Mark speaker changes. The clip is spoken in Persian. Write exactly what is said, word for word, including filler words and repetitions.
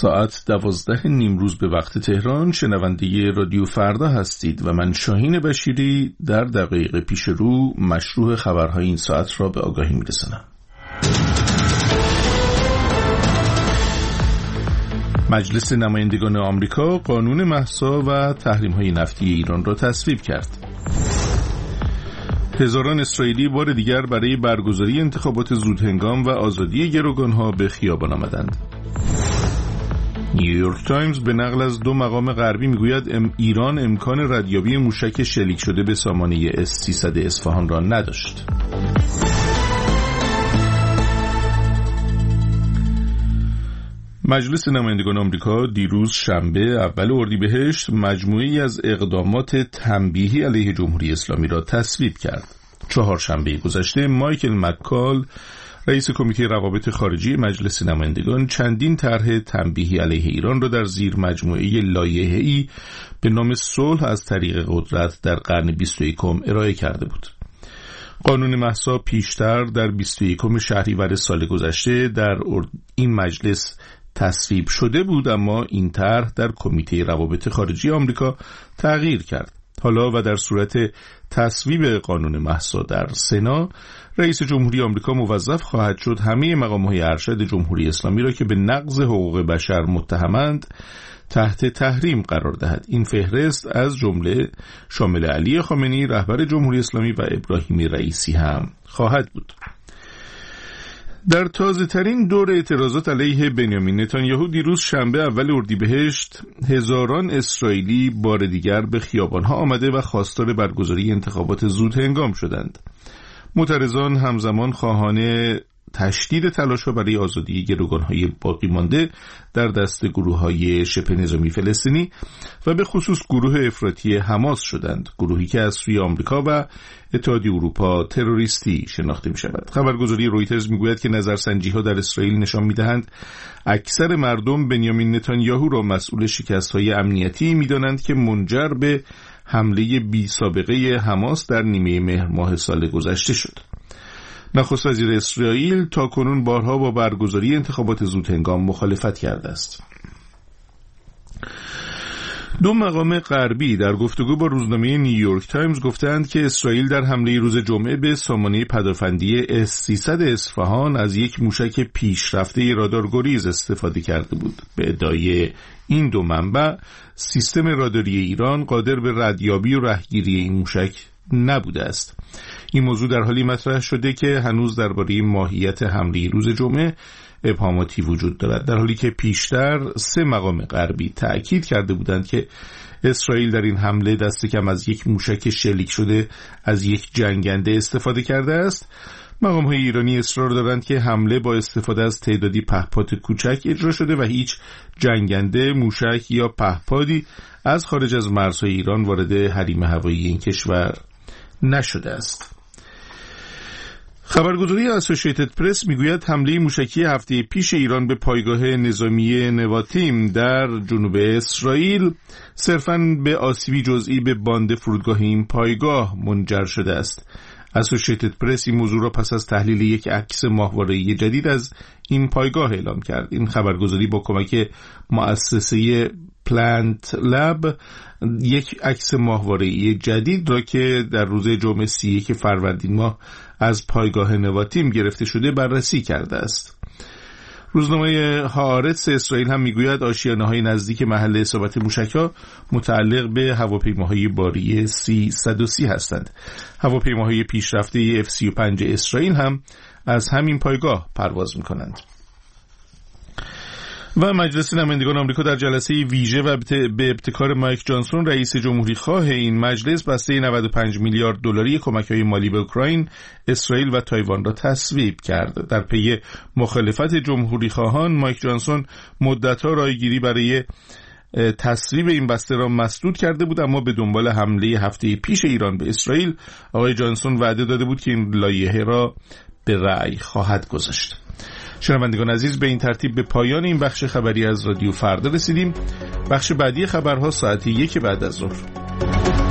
Speaker 1: ساعت دوازده نیمروز به وقت تهران. شنونده رادیو فردا هستید و من شاهین بشیری در دقایق پیش رو مشروع خبرهای این ساعت را به آگاهی می‌رسانم. مجلس نمایندگان آمریکا قانون مهسا و تحریم‌های نفتی ایران را تصویب کرد. هزاران اسرائیلی بار دیگر برای برگزاری انتخابات زودهنگام و آزادی گروگان‌ها به خیابان آمدند. نیویورک تایمز به نقل از دو مقام غربی میگوید ام ایران امکان ردیابی موشک شلیک شده به سامانه اس سیصد اصفهان را نداشت. مجلس نمایندگان آمریکا دیروز شنبه اول اردیبهشت مجموعه‌ای از اقدامات تنبیهی علیه جمهوری اسلامی را تصویب کرد. چهارشنبه گذشته مایکل مکال رئیس کمیته روابط خارجی مجلس نمایندگان چندین طرح تنبیهی علیه ایران را در زیر مجموعه لایحه‌ای به نام صلح از طریق قدرت در قرن بیست و یکم ارائه کرده بود. قانون مهسا پیشتر در بیست و یکم شهریور سال گذشته در این مجلس تصویب شده بود، اما این طرح در کمیته روابط خارجی آمریکا تغییر کرد. حالا و در صورت تصویب قانون مهسا در سنا، رئیس جمهوری آمریکا موظف خواهد شد همه مقام‌های ارشد جمهوری اسلامی را که به نقض حقوق بشر متهمند تحت تحریم قرار دهد. این فهرست از جمله شامل علی خامنه‌ای رهبر جمهوری اسلامی و ابراهیم رئیسی هم خواهد بود. در تازه ترین دور اعتراضات علیه بنیامین نتانیاهو دیروز شنبه اول اردیبهشت هزاران اسرائیلی بار دیگر به خیابان‌ها آمده و خواستار برگزاری انتخابات زودهنگام شدند. معترضان همزمان خواهان تشدید تلاش‌ها برای آزادی گروگان‌های باقی مانده در دست گروه‌های شبه نظامی فلسطینی و به خصوص گروه افراطی حماس شدند، گروهی که از سوی آمریکا و اتحادیه اروپا تروریستی شناخته می‌شود. خبرگزاری رویترز می‌گوید که نظرسنجی‌ها در اسرائیل نشان می‌دهند اکثر مردم بنیامین نتانیاهو را مسئول شکست‌های امنیتی می‌دانند که منجر به حمله بی سابقه حماس در نیمه مهر ماه سال گذشته شد. نخست وزیر اسرائیل تاکنون بارها با برگزاری انتخابات زودهنگام مخالفت کرده است. دو مقام غربی در گفتگو با روزنامه نیویورک تایمز گفتند که اسرائیل در حمله روز جمعه به سامانه پدافندی اس سیصد اصفهان از یک موشک پیشرفته رادارگریز استفاده کرده بود. به ادعای این دو منبع سیستم راداری ایران قادر به ردیابی و رهگیری این موشک نبوده است. این موضوع در حالی مطرح شده که هنوز درباره ماهیت حمله روز جمعه ابهاماتی وجود دارد، در حالی که پیشتر سه مقام غربی تأکید کرده بودند که اسرائیل در این حمله دست کم از یک موشک شلیک شده از یک جنگنده استفاده کرده است. مقام‌های ایرانی اصرار دارند که حمله با استفاده از تعدادی پهپاد کوچک اجرا شده و هیچ جنگنده، موشک یا پهپادی از خارج از مرزهای ایران وارد حریم هوایی این کشور نشده است. خبرگزاری اسوسییتد پرس میگوید حمله موشکی هفته پیش ایران به پایگاه نظامی نواتیم در جنوب اسرائیل صرفاً به آسیبی جزئی به باند فرودگاه این پایگاه منجر شده است. اسوسییتد پرس این موضوع را پس از تحلیل یک عکس ماهواره‌ای جدید از این پایگاه اعلام کرد. این خبرگزاری با کمک مؤسسه پلانت لب یک عکس ماهواره‌ای جدید را که در روز جمعه سی و یک فروردین ماه از پایگاه نواتیم گرفته شده بررسی کرده است. روزنامه هآرتس اسرائیل هم میگوید آشیانه‌های نزدیک محل اصابت موشک‌ها متعلق به هواپیماهای باری سی صد و سی هستند. هواپیماهای پیشرفته اف سی و پنج اسرائیل هم از همین پایگاه پرواز می‌کنند. و مجلس نمایندگان آمریکا در جلسه ویژه و به ابتکار مایک جانسون رئیس جمهوری خواه این مجلس بسته نود و پنج میلیارد دلاری کمک‌های مالی به اوکراین، اسرائیل و تایوان را تصویب کرد. در پی مخالفت جمهوری خواهان مایک جانسون مدت‌ها رایگیری برای تصویب این بسته را مسدود کرده بود، اما به دنبال حمله هفته پیش ایران به اسرائیل آقای جانسون وعده داده بود که این لایحه را به رأی خواهد گذاشت. شنوندگان عزیز، به این ترتیب به پایان این بخش خبری از رادیو فردا رسیدیم. بخش بعدی خبرها ساعت یک بعد از ظهر.